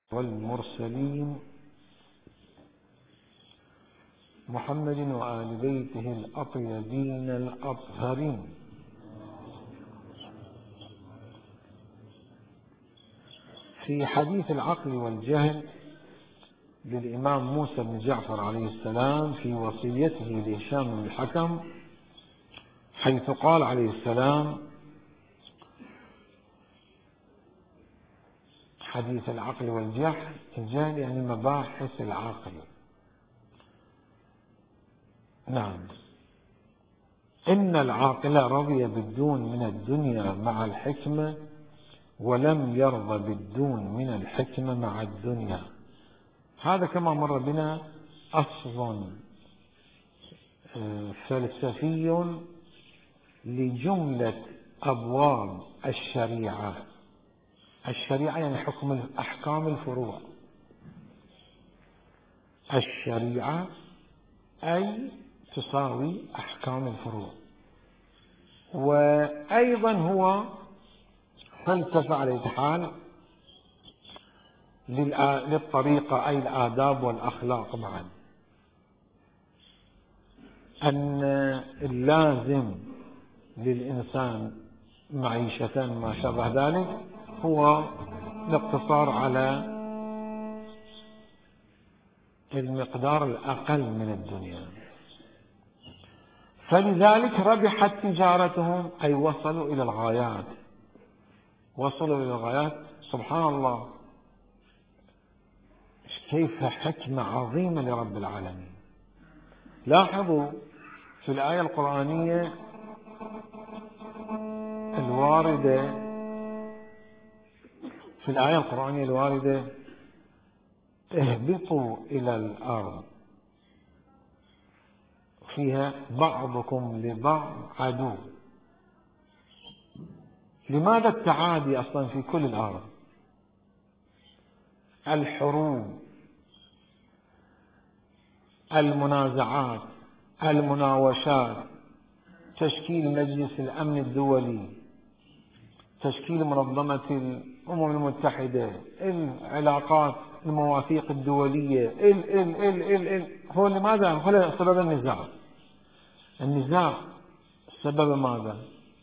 والمرسلين محمد وآل بيته الأطيبين الأطهرين. في حديث العقل والجهل للإمام موسى بن جعفر عليه السلام في وصيته لهشام بن الحكم، حيث قال عليه السلام: حديث العقل والجهل، الجهل يعني مباحث العقل. نعم، إن العاقل رضي بالدون من الدنيا مع الحكمة، ولم يرضى بالدون من الحكمة مع الدنيا. هذا كما مر بنا أصل فلسفي لجملة أبواب الشريعة. الشريعة يعني أحكام الفروع. الشريعة أي تساوي أحكام الفروع، وأيضا هو فلسفة على الحال للطريقة، أي الآداب والأخلاق معا. أن اللازم للإنسان معيشة ما شابه ذلك هو الاقتصار على المقدار الأقل من الدنيا، فلذلك ربحت تجارتهم، أي وصلوا إلى الغايات. وصلوا إلى الغايات. سبحان الله، كيف حكمة عظيمة لرب العالمين. لاحظوا في الآية القرآنية الواردة اهبطوا إلى الأرض، فيها بعضكم لبعض عدو. لماذا التعادي أصلا في كل الأرض؟ الحروب، المنازعات، المناوشات، تشكيل مجلس الأمن الدولي، تشكيل منظمة الأمم المتحدة، العلاقات، المواثيق الدولية، هو لماذا؟ هو سبب النزاع سبب ماذا؟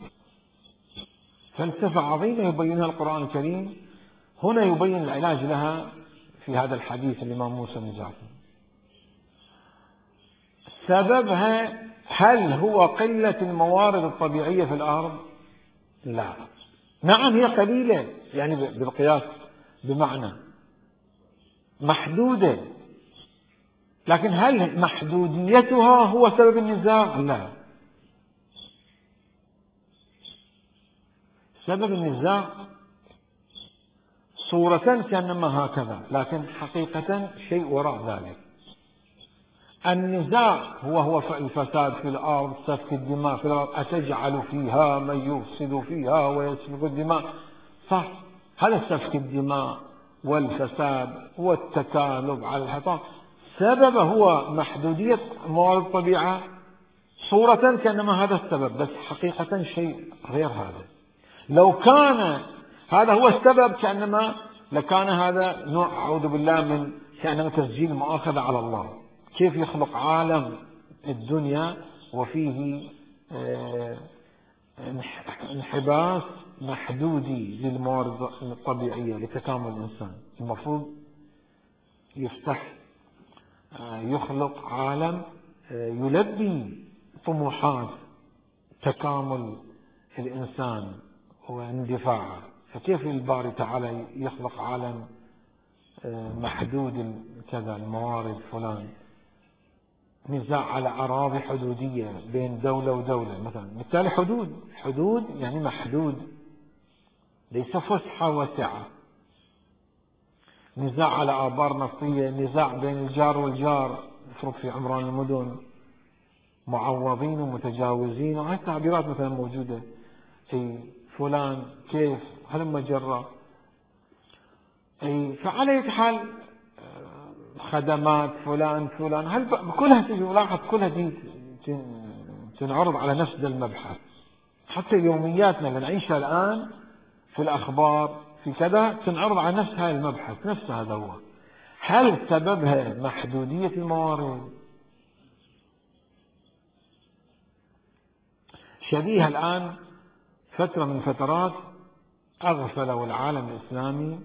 فلسفة عظيمة يبينها القرآن الكريم. هنا يبين العلاج لها في هذا الحديث الإمام موسى بن جعفر. سببها هل هو قلة الموارد الطبيعية في الأرض؟ لا. نعم، هي قليلة يعني بالقياس، بمعنى محدودة، لكن هل محدوديتها هو سبب النزاع؟ لا. سبب النزاع صورة كأنما هكذا، لكن حقيقة شيء وراء ذلك. النزاع هو الفساد في الأرض، سفك الدماء في الأرض. أتجعل فيها من يفسد فيها ويسفك الدماء. صح، هذا سفك الدماء والفساد والتكالب على الحطام سببه هو محدودية موارد الطبيعة، صورة كأنما هذا السبب، بس حقيقة شيء غير هذا. لو كان هذا هو السبب كأنما لكان هذا نوع، أعوذ بالله، من كأنما تسجيل مؤاخذة على الله. كيف يخلق عالم الدنيا وفيه انحباس محدودي للموارد الطبيعية لتكامل الإنسان؟ المفروض يفتح، يخلق عالم يلبي طموحات تكامل الإنسان واندفاعه. فكيف الباري تعالى يخلق عالم محدود كذا الموارد فلان؟ نزاع على أراضي حدودية بين دولة ودولة مثلا، بالتالي حدود يعني محدود، ليس فسحة وسعة. نزاع على آبار نفطية، نزاع بين الجار والجار، يفرق في عمران المدن، معوضين ومتجاوزين، وهي التعبيرات مثلا موجودة في فلان كيف هلما جرى. فعلى أي حال خدمات فلان هل كلها تجي ملاحظ، كلها دي تنعرض على نفس المبحث. حتى يومياتنا اللي نعيشها الآن في الأخبار، في كذا تنعرض على نفس هاي المبحث، نفس هذا هو. هل سببها محدودية الموارد؟ شبيه الآن فترة من فترات أغفلوا العالم الإسلامي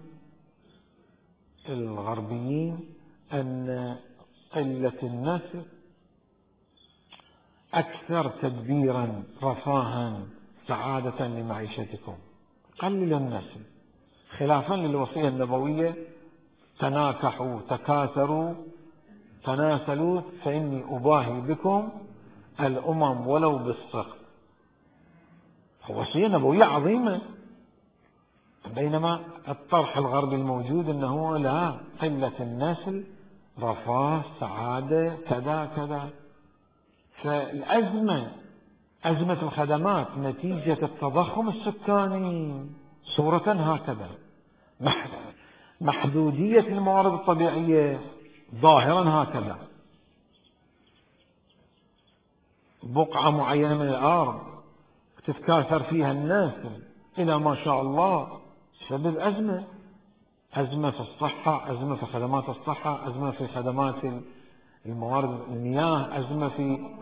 الغربيين أن قلة النسل أكثر تدبيرا رفاها سعادة لمعيشتكم. قلل النسل خلافا للوصية النبوية: تناكحوا تكاثروا تناسلوا فإني أباهي بكم الأمم ولو بالسقط. وصية نبوية عظيمة، بينما الطرح الغربي الموجود أنه لا، قلة النسل رفاه سعادة كذا كذا. فالأزمة أزمة الخدمات نتيجة التضخم السكاني صورة هكذا، محدودية الموارد الطبيعية ظاهرا هكذا، بقعة معينة من الأرض تتكاثر فيها الناس إلى ما شاء الله، سبب أزمة، أزمة في الصحة، أزمة في خدمات الصحة، أزمة في خدمات الموارد المياه، أزمة في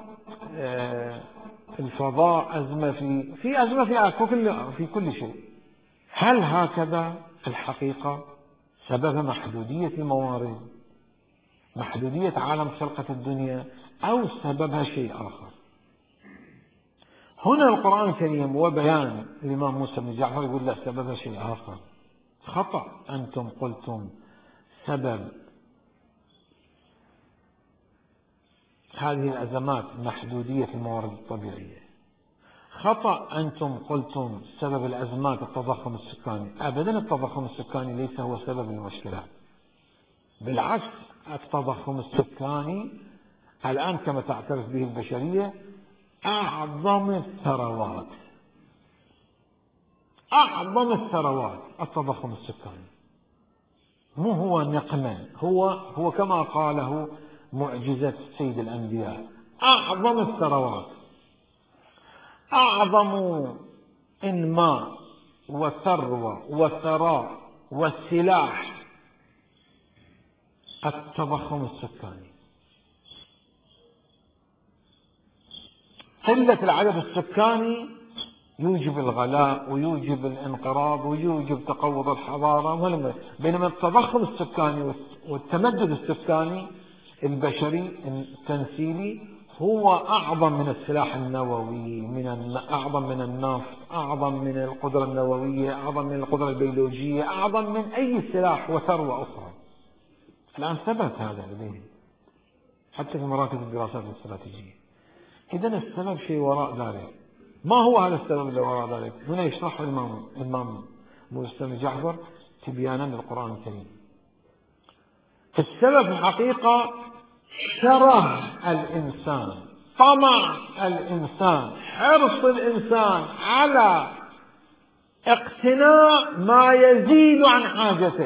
الفضاء، أزمة في أزمة في كل شيء. هل هكذا الحقيقة؟ سبب محدودية الموارد، محدودية عالم خلقة الدنيا، أو سببها شيء آخر؟ هنا القرآن الكريم وبيان الإمام موسى بن جعفر يقول لا، سببها شيء آخر. خطأ أنتم قلتم سبب هذه الأزمات محدودية الموارد الطبيعية، خطأ أنتم قلتم سبب الأزمات التضخم السكاني. أبدا التضخم السكاني ليس هو سبب المشكلات، بالعكس التضخم السكاني الآن كما تعترف به البشرية أعظم الثروات، أعظم الثروات التضخم السكاني، مو هو نقمة، هو كما قاله معجزة سيد الأنبياء، أعظم الثروات، أعظم إنماء وثروة وثراء والسلاح التضخم السكاني. قلة العدد السكاني يوجب الغلاء ويوجب الانقراض ويوجب تقوض الحضارة، بينما التضخم السكاني والتمدد السكاني البشري التنسيلي هو أعظم من السلاح النووي، أعظم من النفط، أعظم من القدرة النووية، أعظم من القدرة البيولوجية، أعظم من أي سلاح وثروة أخرى. الآن ثبت هذا لديه حتى في مراكز الدراسات الاستراتيجية. إذن السبب شيء وراء ذلك. ما هو هذا السبب اللي وراء ذلك؟ هنا يشرح الإمام موسى بن جعفر تبيانا للقرآن الكريم. السبب الحقيقة شره الإنسان، طمع الإنسان، حرص الإنسان على اقتناء ما يزيد عن حاجته،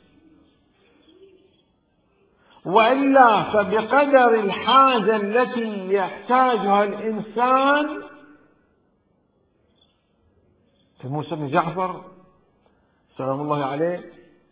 وإلا فبقدر الحاجة التي يحتاجها الإنسان. في موسى بن جعفر سلام الله عليه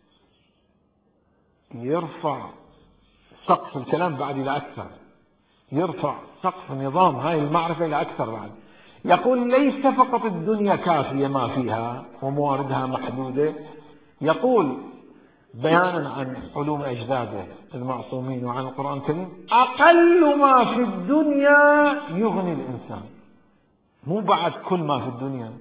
يرفع سقف الكلام بعد إلى أكثر، يرفع سقف نظام هاي المعرفة إلى أكثر بعد. يقول ليس فقط الدنيا كافية ما فيها ومواردها محدودة، يقول بيانا عن علوم أجداده المعصومين وعن القرآن الكريم: أقل ما في الدنيا يغني الإنسان، مو بعد كل ما في الدنيا،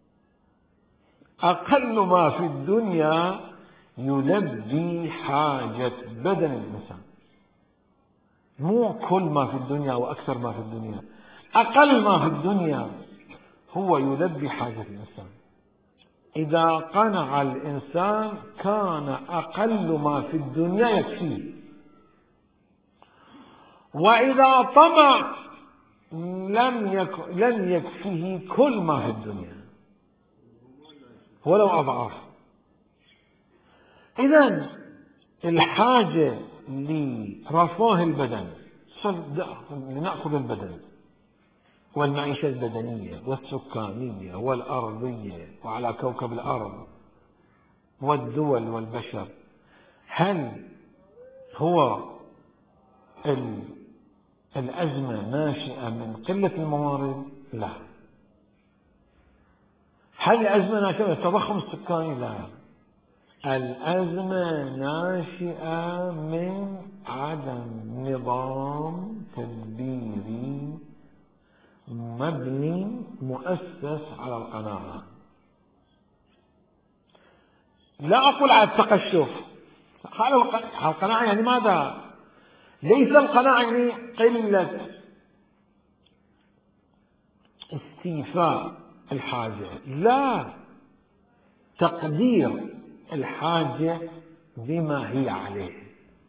أقل ما في الدنيا يلبي حاجة بدن الإنسان، مو كل ما في الدنيا وأكثر ما في الدنيا، أقل ما في الدنيا هو يلبي حاجة الإنسان. إذا قنع الإنسان كان أقل ما في الدنيا يكفيه، وإذا طمع لم يكفيه كل ما في الدنيا ولو أضعاف. إذن الحاجة لرفاه البدن، لنأخذ البدن والمعيشة البدنية والسكانية والأرضية وعلى كوكب الأرض والدول والبشر، هل هو الأزمة ناشئة من قلة الموارد؟ لا. هل الأزمة ناشئة من التضخم السكاني؟ لا. الأزمة ناشئة من عدم نظام تدبيري مبني مؤسس على القناعة. لا أقول على التقشف، على القناعة. يعني ماذا؟ ليس القناعة يعني قلة استيفاء الحاجة، لا، تقدير الحاجة بما هي عليه.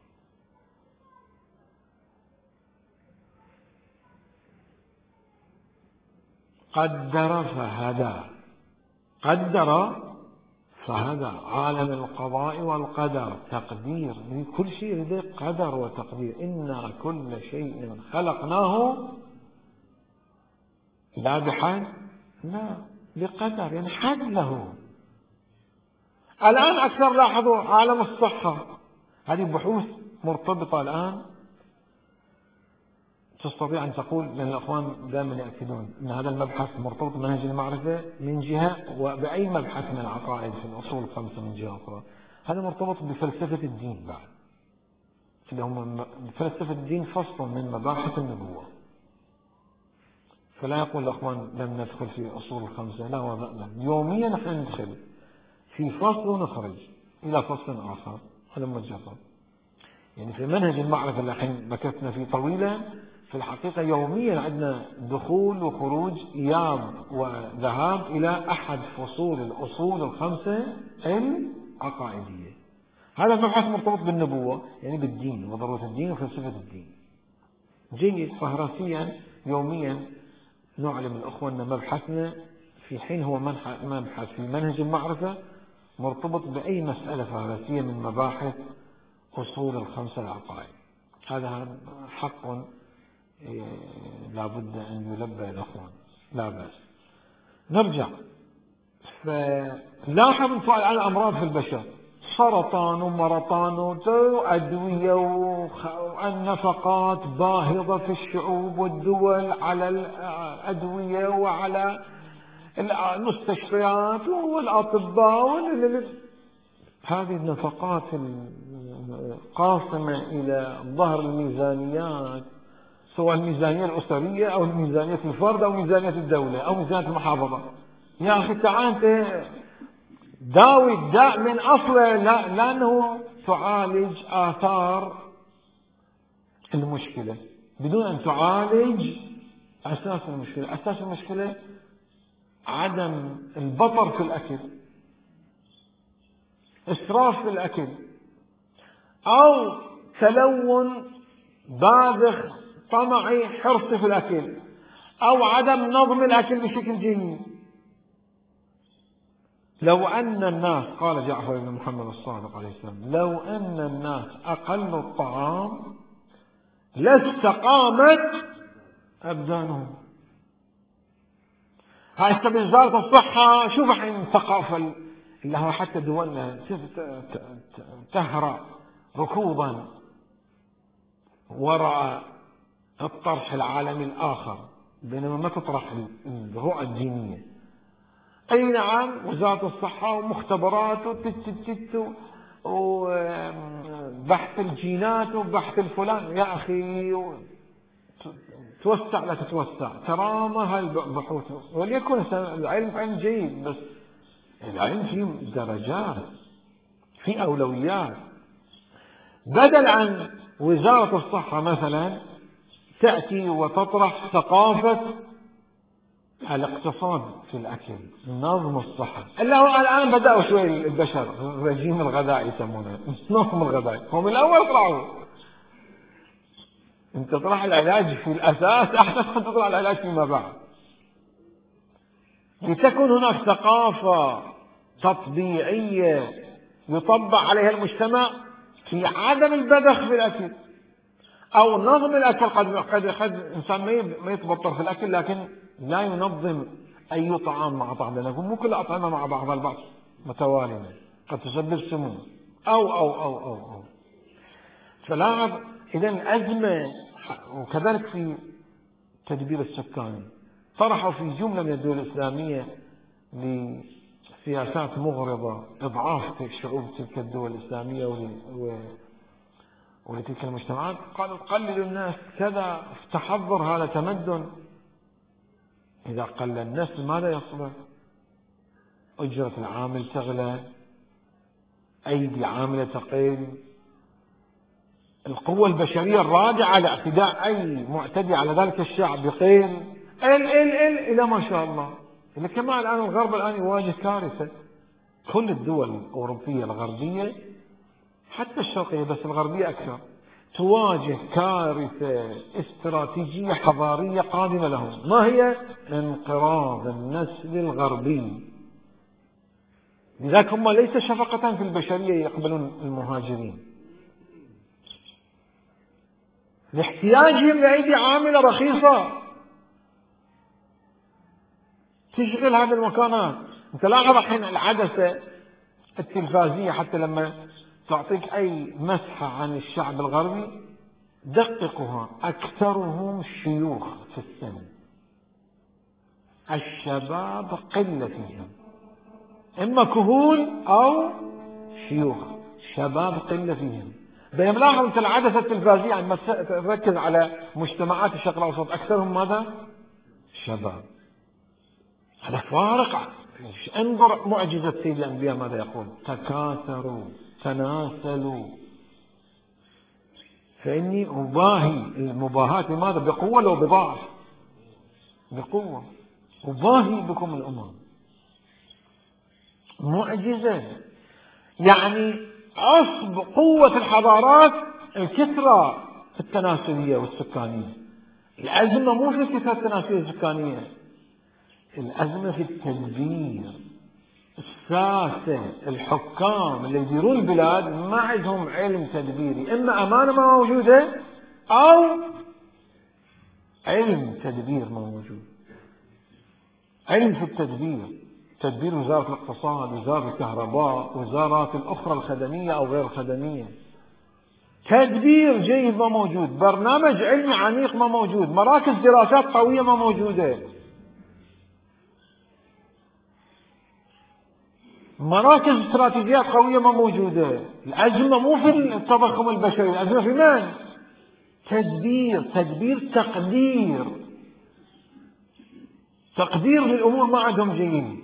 قدر فهدى، قدر فهذا عالم القضاء والقدر، تقدير كل شيء لديه قدر وتقدير. إنا كل شيء خلقناه لا بحد، لا بقدر، يعني حد له. الآن أكثر لاحظوا عالم الصحة، هذه بحوث مرتبطة الآن تستطيع أن تقول، لأن الأخوان دائما يأكدون أن هذا المبحث مرتبط بمنهج المعرفة من جهة، وبأي مبحث من العقائد في الأصول الخمسة من جهة أخرى. هذا مرتبط بفلسفة الدين بعد، اللي هم فلسفة الدين فصل من مباحث النبوة. فلا يقول الأخوان لم ندخل في الأصول الخمسة، لا ولا، يوميا نحن ندخل في فصل ونخرج إلى فصل آخر. هذا مجرد يعني في منهج المعرفة اللي الحين مكثنا فيه طويلا، في الحقيقة يوميا عندنا دخول وخروج، إياب وذهاب إلى أحد فصول الأصول الخمسة العقائدية. هذا المبحث مرتبط بالنبوة، يعني بالدين وضرورة الدين وفلسفة الدين. جيد، فهرسيا يوميا نعلم الأخوة أن مبحثنا في حين هو مبحث في منهج المعرفة مرتبط بأي مسألة فهرسية من مباحث أصول الخمسة العقائد. هذا حق لا بد أن يلبى الأخوان، لا بأس. نرجع، فلاحظ سؤال عن الأمراض في البشر، سرطان ومرطان وأدوية والنفقات باهظة في الشعوب والدول على الأدوية وعلى المستشفيات والأطباء. هذه النفقات القاصمة إلى ظهر الميزانيات، سواء الميزانية الأسرية أو الميزانية الفرد أو ميزانية الدولة أو ميزانية المحافظة. يا أخي تعال داوي الداء من أصله، لأنه تعالج آثار المشكلة بدون أن تعالج أساس المشكلة. أساس المشكلة عدم البطر في الأكل، إسراف في الأكل، أو تلون باذخ طمعي حرصي في الأكل، أو عدم نظم الأكل بشكل جيد. لو أن الناس، قال جعفر بن محمد الصادق عليه السلام، لو أن الناس أقلوا الطعام لاستقامت أبدانهم. هاي استبدل وزارة الصحة. شوف الحين الثقافة اللي هو حتى دولنا تهرع ركوبا وراء الطرح العالمي الآخر، بينما ما تطرح الرؤى الدينية. أي نعم، وزارة الصحة ومختبرات وبحث الجينات وبحث الفلان. يا أخي توسع لا تتوسع، ترى ما هالبحوث، وليكن العلم علم جيد، بس العلم فيه درجات، في أولويات. بدل عن وزارة الصحة مثلا تأتي وتطرح ثقافة الاقتصاد في الأكل، نظم الصحة. إلا هو الآن بدأوا شوي البشر الرجيم الغذائي يسمونه، نظم الغذائي. هم من الأول طلعوا، أنت تطرح العلاج في الأساس أحسن من تطرح العلاج فيما بعد. لتكن هناك ثقافة تطبيعية يطبق عليها المجتمع في عدم البذخ في الأكل أو نظم الأكل. قد إنسان ما يتبطر في الأكل، لكن لا ينظم أي طعام مع طعام، لأنه مو كل الأطعمة مع بعضها البعض متوالية. قد تسبب سموم أو فلاحظ إذا الأزمة، وكذلك في التدبير السكاني طرحوا في جملة من الدول الإسلامية لسياسات مغرضة إضعاف شعوب تلك الدول الإسلامية ولتلك المجتمعات، قالوا قللوا الناس كذا، تحضر هذا تمدن. إذا قل الناس ماذا يصبح؟ أجرة العامل تغلى، أيدي عاملة تقل، القوة البشرية الراجعة لاعتداء أي معتدي على ذلك الشعب يقل إلى ما شاء الله. إذا كما الآن الغرب الآن يواجه كارثة، كل الدول الأوروبية الغربية حتى الشرقية بس الغربية أكثر تواجه كارثة استراتيجية حضارية قادمة لهم. ما هي؟ انقراض النسل الغربي. لذلك هم ليس شفقة في البشرية يقبلون المهاجرين، لاحتياجهم لأيدي عاملة رخيصة تشغل هذه المكانات. انت لاحظ الحين العدسة التلفازية حتى لما تعطيك أي مسحة عن الشعب الغربي دققها، أكثرهم شيوخ في السن، الشباب قلة فيهم، إما كهول أو شيوخ، شباب قلة فيهم. بينما لاحظ أنت العدسة التلفازية عندما تركز على مجتمعات الشرق الأوسط أكثرهم ماذا؟ شباب. هذا فارق. انظر معجزة سيد الأنبياء ماذا يقول؟ تكاثروا تناسلوا فإني أباهي. المباهاة بماذا؟ بقوة لو بضعف؟ بقوة. أباهي بكم الأمم. معجزة. يعني عصب قوة الحضارات الكثرة التناسلية والسكانية. الأزمة مو في الكثرة التناسلية والسكانية، الأزمة في التدبير. الساسة الحكام اللي يديرون البلاد ما عندهم علم تدبيري، إما أمانة ما موجودة أو علم تدبير ما موجود. علم في التدبير، تدبير وزارة الاقتصاد، وزارة الكهرباء، وزارات الأخرى الخدمية أو غير الخدمية. تدبير جيد ما موجود، برنامج علمي عميق ما موجود، مراكز دراسات قوية ما موجودة، مراكز استراتيجيات قوية ما موجودة. الأزمة مو في التضخم البشري، الأزمة في من؟ تدبير تقدير للأمور ما عندهم جيد.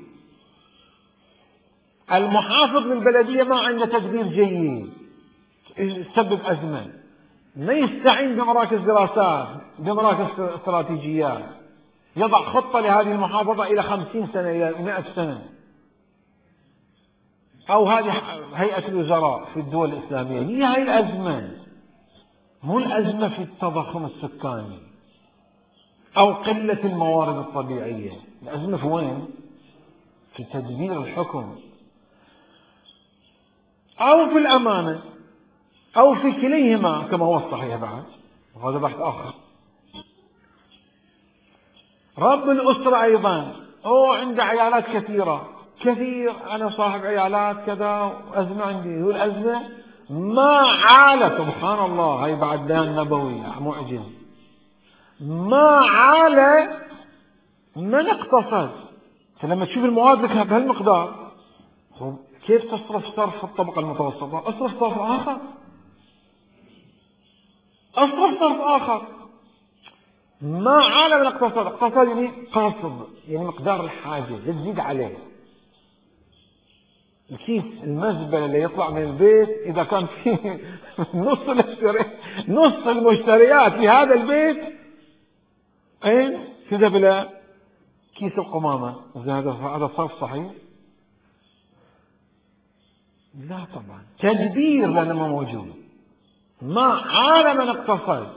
المحافظ للبلدية ما عنده تدبير جيد، يسبب أزمة. ما يستعين بمراكز دراسات، بمراكز استراتيجيات، يضع خطة لهذه المحافظة إلى 50 سنة إلى 100 سنة. أو هذه هيئة الوزراء في الدول الإسلامية. هي الأزمة، مو الأزمة في التضخم السكاني أو قلة الموارد الطبيعية. الأزمة في وين؟ في تدبير الحكم، أو في الأمانة، أو في كليهما كما هو الصحيح بعد، وهذا بحث آخر. رب الأسرة أيضا عنده عيالات كثير، أنا صاحب عيالات كذا وأزمة عندي. هو الأزمة ما عال، سبحان الله، هاي بعد بيان نبوي معجز، ما عال من اقتصد. فلما تشوف المواد لك بهالمقدار، كيف تصرف صرف الطبقة المتوسطة؟ اصرف صرف آخر. ما عال من اقتصاد يعني قاصد، يعني مقدار الحاجة لا تزيد عليه. الكيس المزبلة اللي يطلع من البيت إذا كان فيه نص المشتريات في هذا البيت كذا بلا كيس القمامة، هذا صرف صحيح؟ لا طبعا. تدبير لأنه ما موجود. ما عال من اقتصد،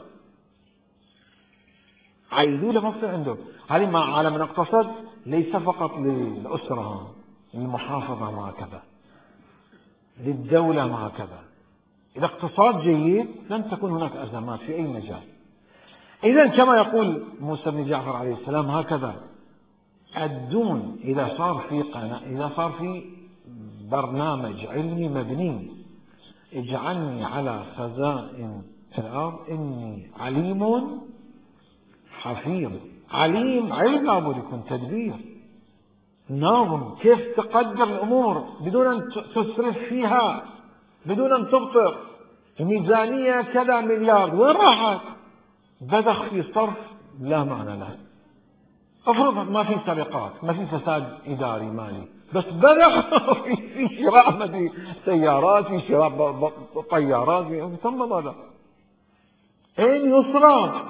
عيدوا له مصر عنده. هذه ما عال من اقتصد ليس فقط للأسرة، للمحافظة ما كذا، للدولة ما كذا. إذا اقتصاد جيد لن تكون هناك أزمات في أي مجال. إذا كما يقول موسى بن جعفر عليه السلام هكذا: الدون إذا صار في برنامج علمي مبني: اجعلني على خزائن الأرض إني عليم حفيظ. عليم، علم لابد يكون تدبير، ناظم، كيف تقدر الأمور بدون أن تسرف فيها، بدون أن تبطر. الميزانية كذا مليار، وين راحت؟ بذخ في صرف لا معنى له. افرض ما في سرقات، ما في فساد إداري مالي، بس بذخ في شراء سيارات، في شراء طيارات، ثم ماذا؟ أين يصرف؟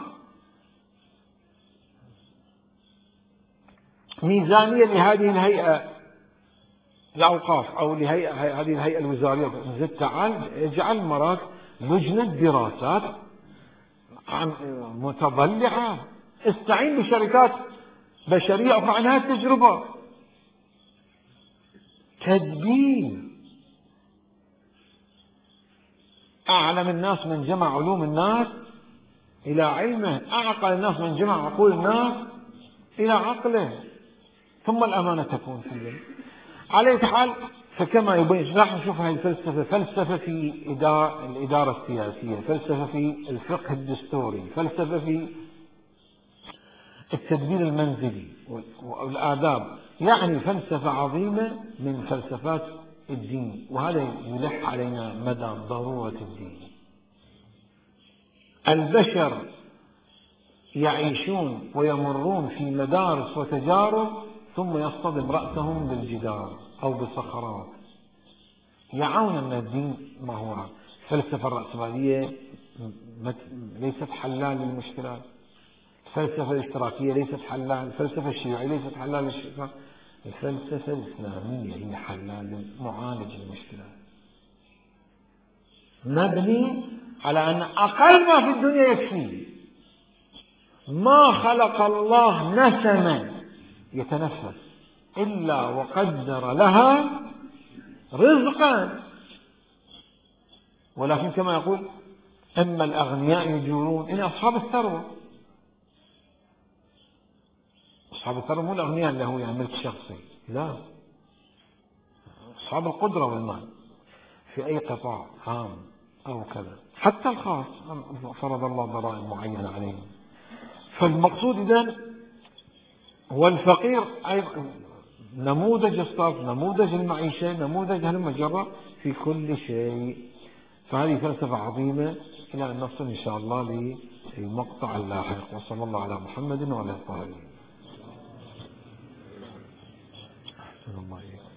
ميزانية لهذه الهيئة الأوقاف أو هذه الهيئة الوزارية، زد تعال اجعل مرات لجنة دراسات متضلعة، استعين بشركات بشرية أخرى عنها التجربة. تدبير. أعلم الناس من جمع علوم الناس إلى علمه، أعقل الناس من جمع عقول الناس إلى عقله، ثم الأمانة تكون في اليد. على أي حال، فكما يبين راح نشوف هذه الفلسفة، فلسفة في الإدارة السياسية، فلسفة في الفقه الدستوري، فلسفة في التدبير المنزلي والآداب، يعني فلسفة عظيمة من فلسفات الدين، وهذا يلح علينا مدى ضرورة الدين. البشر يعيشون ويمرون في مدارس وتجارب، ثم يصطدم رأسهم بالجدار أو بصخرات. يعون أن الدين ما هو. الفلسفة الرأسمالية ليست حلال للمشكلات، الفلسفة الاشتراكية ليست حلال، الفلسفة الشيوعية ليست حلال للمشكلات، الفلسفة الإسلامية هي حلال معالج المشكلات، مبني على أن أقل ما في الدنيا يكفي. ما خلق الله نسما يتنفس إلا وقدر لها رزقا، ولكن كما يقول: أما الأغنياء يجورون، إن أصحاب الثروة. أصحاب الثروة مو الأغنياء اللي هو يعني ملك شخصي، لا، أصحاب القدرة والمال في أي قطاع عام أو كذا، حتى الخاص فرض الله ضرائب معينة عليهم. فالمقصود إذن هو الفقير أيضا نموذج الصرف، نموذج المعيشة، نموذج هالمجرة في كل شيء. فهذه فلسفة عظيمة، إلى أن نصل إن شاء الله للمقطع اللاحق. وصلى الله على محمد وعلى آله وصحبه.